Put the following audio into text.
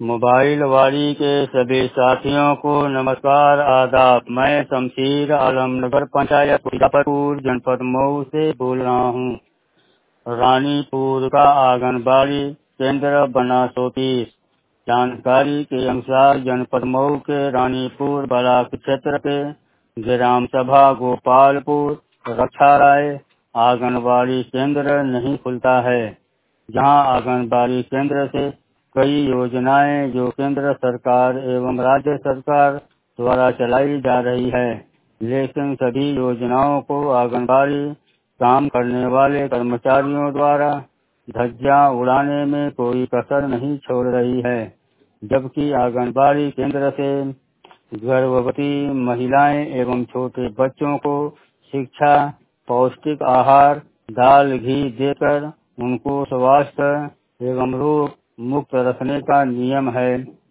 Mobile वाली के सभी साथियों को नमस्कार आदाब। मैं शमशीर आलम नगर पंचायत मुजफ्फरपुर जनपद मऊ से बोल रहा हूँ। रानीपुर का आंगनबाड़ी केंद्र बना 34। जानकारी के अनुसार जनपद मऊ के रानीपुर ब्लॉक क्षेत्र के ग्राम सभा गोपालपुर रक्षा राय आंगनबाड़ी केंद्र नहीं खुलता है, जहां आंगनबाड़ी केंद्र से कई योजनाएं जो केंद्र सरकार एवं राज्य सरकार द्वारा चलाई जा रही है, लेकिन सभी योजनाओं को आंगनबाड़ी काम करने वाले कर्मचारियों द्वारा धज्जियां उड़ाने में कोई कसर नहीं छोड़ रही है। जबकि आंगनबाड़ी केंद्र से गर्भवती महिलाएं एवं छोटे बच्चों को शिक्षा, पौष्टिक आहार, दाल, घी देकर उनको स्वास्थ्य एवं रोग मुक्त रखने का नियम है।